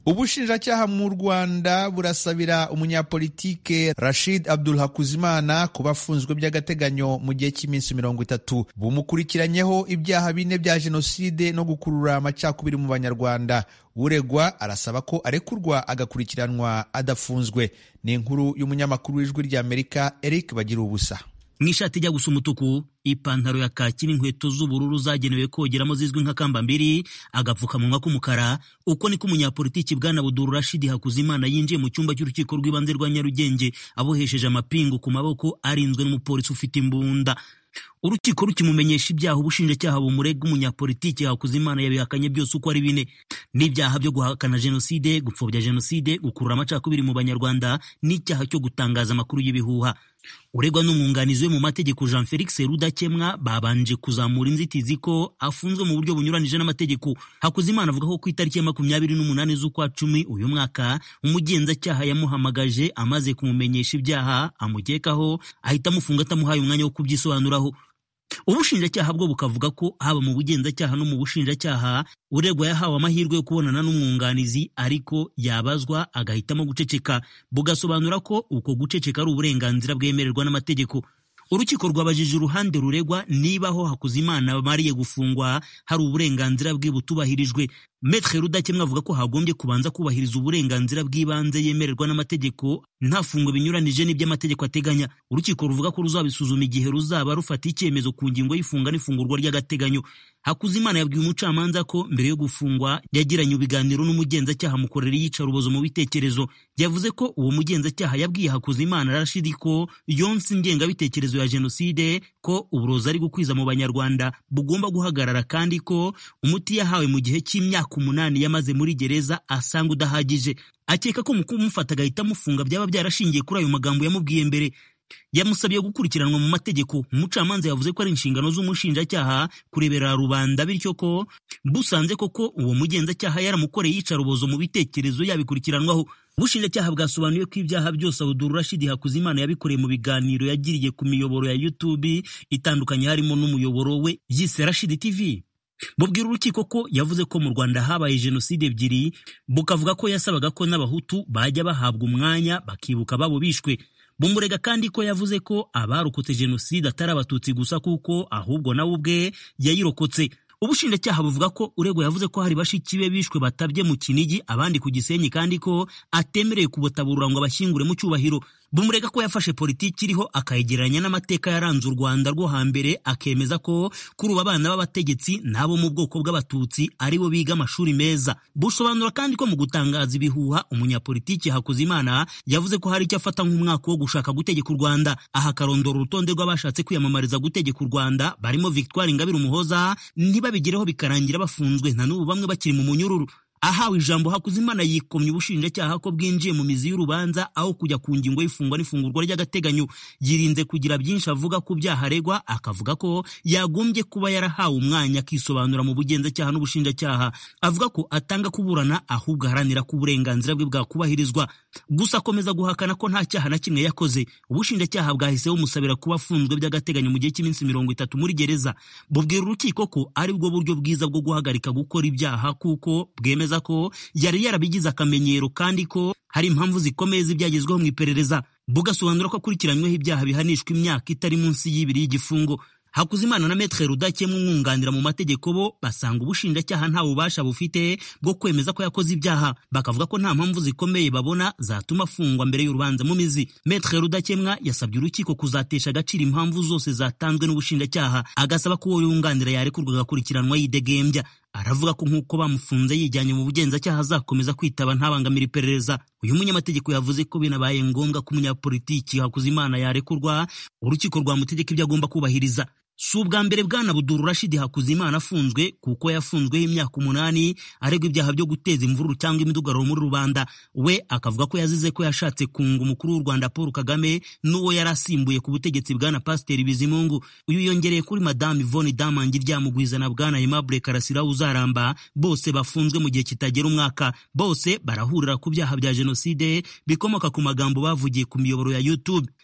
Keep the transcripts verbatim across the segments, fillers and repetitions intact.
Ubushinjacyaha mu Rwanda burasabira umunyapolitike Rashid Abdul Hakuzimana kuba afunzwe by'agateganyo mu gihe cy'iminsi mirongo itatu. Bumukurikiranyeho ibyaha bine bya jenoside no gukurura amacakubiri mu Banyarwanda. Uregwa arasaba ko arekurwa agakurikiranwa adafunzwe. Ni inkuru y'umunyamakuru w'Ijwi ry'Amerika Eric Bagirubusa. Mwishati ijya gusa umutuku, ipantaro ya kaki n'inkweto z'ubururu zagenewe kogeramo zizwi nka kambambiri, agapfukamunwa k'umukara. Uko niko umunyapolitiki Bwana Abdul Rashid Hakuzimana yinjiye mu cyumba cy'urukiko rw'ibanze rwa Nyarugenge abohesheje amapingu ku maboko, arinzwe n'umupolisi ufite imbunda. Urukiko rukimumenyesha ibyaha ubushinjacyaha bumurega umunyapolitiki Hakuzimana yabihakanye byose uko ari bine. N'ibyaha byo guhakana jenoside, gupfobya jenoside, gukurura amacakubiri mu Banyarwanda, n'icyaha cyo gutangaza amakuru y'ibihuha. Uregwa n'umwunganizi we mu mategeko Jean Felix Rudakemwa babanje kuzamura inzitizi ko afunzwe mu buryo bunyuranije n'amategeko. Hakuzimana avuga ko ku itariki ya makumyabiri n'umunani z'ukwa cumi uyu mwaka umugenzacyaha yamuhamagaje amaze kumumenyesha ibyaha amukekaho, ahita amufunga atamuhaye umwanya wo kubyisobanuraho. Ubushinjacyaha bwo bukavuga ko haba mu bugenzacyaha no mu bushinjacyaha uregwa yahawe amahirwe yo kubonana n'umwunganizi, ariko yabazwa agahitamo guceceka. Bugasobanura ko uko guceceka ari uburenganzira bwemererwa n'amategeko. Urukiko rwabajije uruhande ruregwa niba aho Hakuzimana bamariye gufungwa hari uburenganzira bwe butubahirijwe. Maître Rudakemwa avuga ko hagombye kubanza kubahiriza uburenganzira bw'ibanze yemererwa n'amategeko, nta fungo binyuranije n'iby'amategeko ateganya. Urukiko ruvuga ko ruzabisuzuma igihe ruzaba rufata icyemezo ku ngingo y'ifunga n'ifungurwa ry'agateganyo. Hakuzimana yabwiye umucamanza ko mbere yo gufungwa yagiranye ibiganiro n'umugenzacyaha mukorera iyicarubozo mu bitekerezo. Yavuze ko uwo mugenzacyaha yabwiye Hakuzimana Rashid ko yonse ingengabitekerezo ya jenoside, ko uburozi ari gukwiza mu Banyarwanda bugomba guhagarara, kandi ko umuti yahawe mu gihe cy'imyaka umunani yamaze muri gereza asanga udahagije. Akeka ko mu kumufata agahita amufunga byaba byarashingiye kuri ayo magambo yamubwiye mbere. Yamusabye gukurikiranwa mu mategeko. Umucamanza yavuze ko ari inshingano z'umushinjacyaha kurebera rubanda, bityo ko busanze koko uwo mugenzacyaha yaramukoreye iyicarubozo mu bitekerezo yabikurikiranwaho. Ubushinjacyaha bwasobanuye ko ibyaha byose Abdul Rashid Hakuzimana yabikoreye mu biganiro yagiriye ku miyoboro ya YouTube itandukanye, harimo n'umuyoboro we yise Rashid T V. Bubwira urukiko ko yavuze ko mu Rwanda habaye jenoside ebyiri, bukavuga ko yasabaga ko n'abahutu bajya bahabwa umwanya bakibuka babo bishwe. Bumurega kandi ko yavuze ko abarokotse jenoside atari abatutsi gusa, kuko ahubwo nawe ubwe yayirokotse. Ubushinjacyaha buvuga ko uregwa yavuze ko hari bashiki be bishwe batabye mu Kinigi, abandi ku Gisenyi, kandi ko atemereye kubutaburura ngo abashyingure mu cyubahiro. Bumurega ko yafashe politiki iriho akayegeranya n'amateka yaranze u Rwanda rwo hambere, akemeza ko kuri ubu abana b'abategetsi nabo mu bwoko bw'abatutsi aribo biga amashuri meza. Busobanura kandi ko mu gutangaza ibihuha umunyapolitiki Hakuzimana yavuze ko hari icyo afata nk'umwaka wo gushaka gutegeka u Rwanda. Aha karondora urutonde rw'abashatse kwiyamamariza gutegeka u Rwanda barimo Victoire Ingabire Umuhoza, ntibabigereho bikarangira bafunzwe, nta n'ubu bamwe bakiri mu munyururu. Ahawe ijambo Hakuzimana yikomye ubushinjacyaha ko bwinjiye mu mizi y'urubanza aho kujya ku ngingo y'ifungwa n'ifungurwa ry'agateganyo. Yirinze kugira byinshi avuga ku byaha aregwa, akavuga ko yagombye kuba yarahawe umwanya akisobanura mu bugenzacyaha n'ubushinjacyaha. Avuga ko atanga kuburana, ahubwo aharanira ko uburenganzira bwe bwakubahirizwa. Gusa akomeza guhakana ko nta cyaha na kimwe yakoze. Ubushinjacyaha bwahise bumusabira kuba afunzwe by'agateganyo mu gihe cy'iminsi mirongo itatu muri gereza. Bubwira urukiko ko ari bwo buryo bwiza bwo guhagarika gukora ibyaha, kuko bwemeza ko yari yarabigize akamenyero, kandi ko hari impamvu zikomeye z'ibyagezweho mu iperereza. Bugasobanura ko akurikiranyweho ibyaha bihanishwa imyaka itari munsi y'ibiri y'igifungo. Hakuzimana na Maître Rudakemwa umwunganira mu mategeko bo basanga ubushinjacyaha nta bubasha bufite bwo kwemeza ko yakoze ibyaha. Bakavuga ko nta mpamvu zikomeye babona zatuma afungwa mbere y'urubanza mu mizi. Maître Rudakemwa yasabye urukiko kuzatesha agaciro impamvu zose zatanzwe n'ubushinjacyaha, agasaba ko uwo yunganira yarekurwa agakurikiranwa yidegembya. Aravuga ko nk'uko bamufunze yijyanye mu bugenzacyaha azakomeza kwitaba ntabangamira iperereza. Uyu munyamategeko yavuze ko binabaye ngombwa ko umunyapolitiki Hakuzimana yarekurwa, urukiko rwamutegeka ibyo agomba kubahiriza. Si ubwa mbere Bwana Abdul Rashid Hakuzimana afunzwe, kuko yafunzweho imyaka umunani aregwa ibyaha byo guteza imvururu cyangwa imidugararo muri rubanda. We akavuga ko yazize ko yashatse kunga umukuru w'u Rwanda Paul Kagame n'uwo yari asimbuye ku butegetsi Bwana Pasiteri Bizimungu. Uyu yongereye kuri Madame Yvonne Damangi Ryamugwiza na Bwana Aimable Karasira Uzaramba, bose bafunzwe mu gihe kitagera umwaka. Bose barahurira ku byaha bya jenoside bikomoka ku magambo bavugiye ku miyoboro ya YouTube.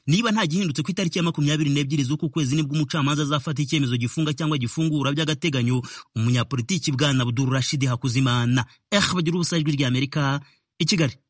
niba nta gihindutse ku itariki ya makumyabiri n'ebyiri z'uku kwezi nibwo umucamanza azafata icyemezo gifunga cyangwa gifungura by'agateganyo umunyapolitiki bwana Abdul Rashid Hakuzimana. Eh bagira ubusajwi ry'Amerika i Kigali.